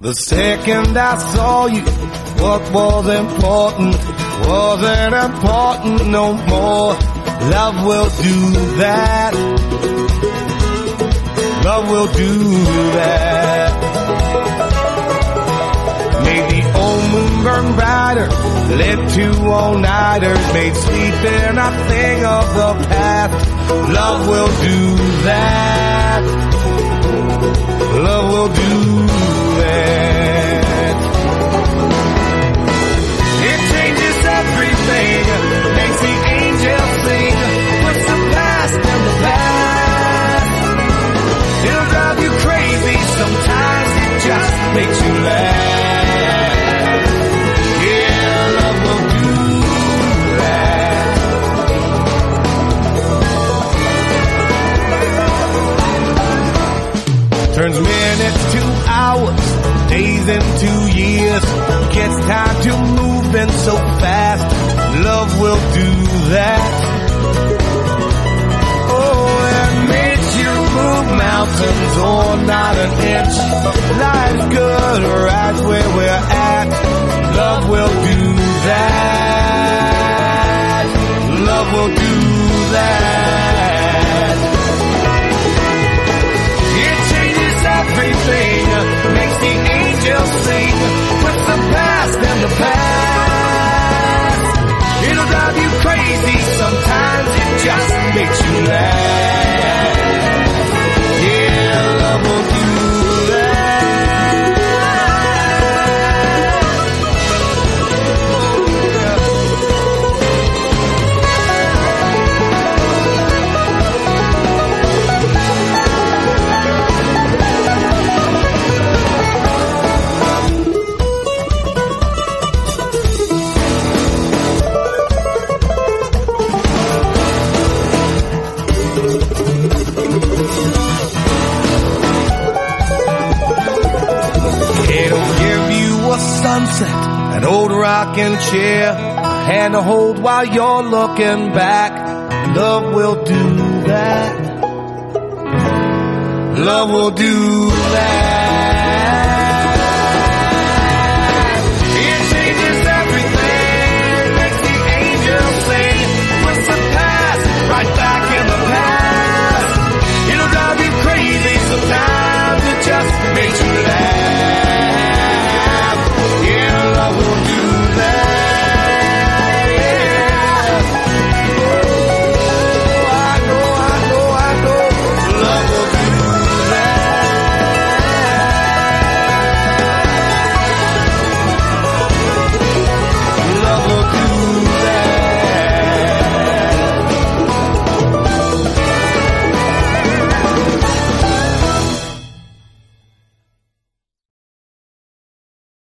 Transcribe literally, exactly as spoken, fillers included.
The second I saw you, what was important wasn't important no more. Love will do that. Love will do that. Made the old moon burn brighter, led to all-nighters, made sleeping a thing of the past. Love will do that. Love will do that. It changes everything, makes the angels sing, puts the past in the past. It'll drive you crazy, sometimes it just makes you laugh. Yeah, love will do that. Turns minutes to hours, days into years, gets time to moving so fast. Love will do that. Oh, it makes you move mountains or not an inch. Life's good right where we're at. Love will do that. Love will do that. It changes everything, makes the angels sing, puts the past in the past. It'll drive you crazy, sometimes it just makes you laugh. Yeah, love will do sunset, an old rocking chair, a hand to hold while you're looking back. Love will do that. Love will do that.